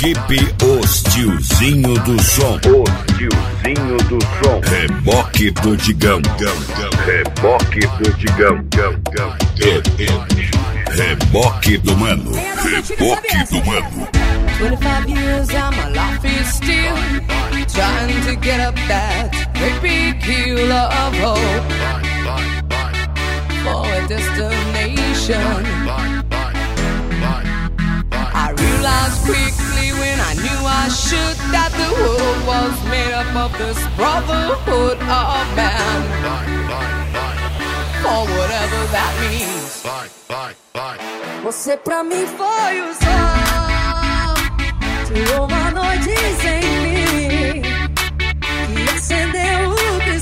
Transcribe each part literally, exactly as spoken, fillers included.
Equipe Os Tiozinho do Som. Os Tiozinho do Som. Reboque do Digão. Reboque do Digão. Reboque do Mano. Reboque do Mano. twenty-five years and my life is still trying to get up that great big hill of hope for a destination. I realized quickly when I knew I should that the world was made up of this brotherhood of man, or whatever that means. Você pra mim foi o sol, tirou uma noite sem mim, que acendeu o que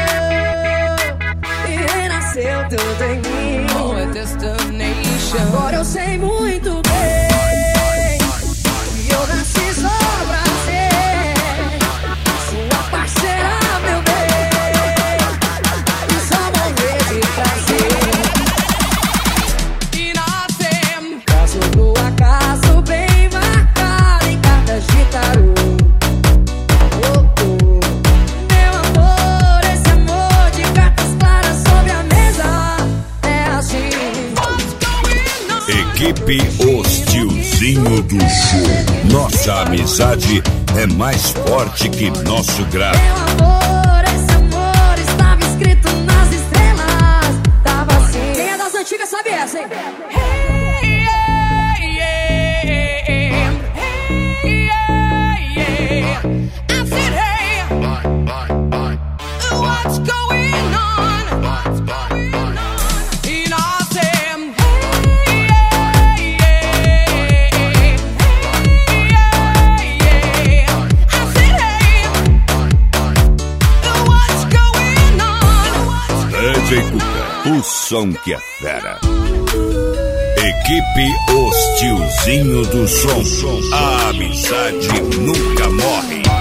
sou e renasceu tudo em mim. For a destination. Agora eu sei muito bem. Eu nasci só pra ser sua parceira, meu bem, e só morrer de prazer. E nascemos caso do acaso bem marcado em cartas de tarô. Oh, oh. Meu amor, esse amor de cartas claras sobre a mesa é assim. Equipe Os Tiozinho do Som. Nossa amizade é mais forte que nosso grave. Meu amor, esse amor estava escrito nas estrelas. Tava assim. Quem é das antigas sabe essa, hein? Hey, yeah, yeah, hey, yeah, yeah. I said, hey, what's going on? And I said, hey, yeah, yeah, hey, yeah. I said, hey, what's going on? D J Cuca, o som que é fera. Equipe Os Tiozinho do Som. A amizade nunca morre.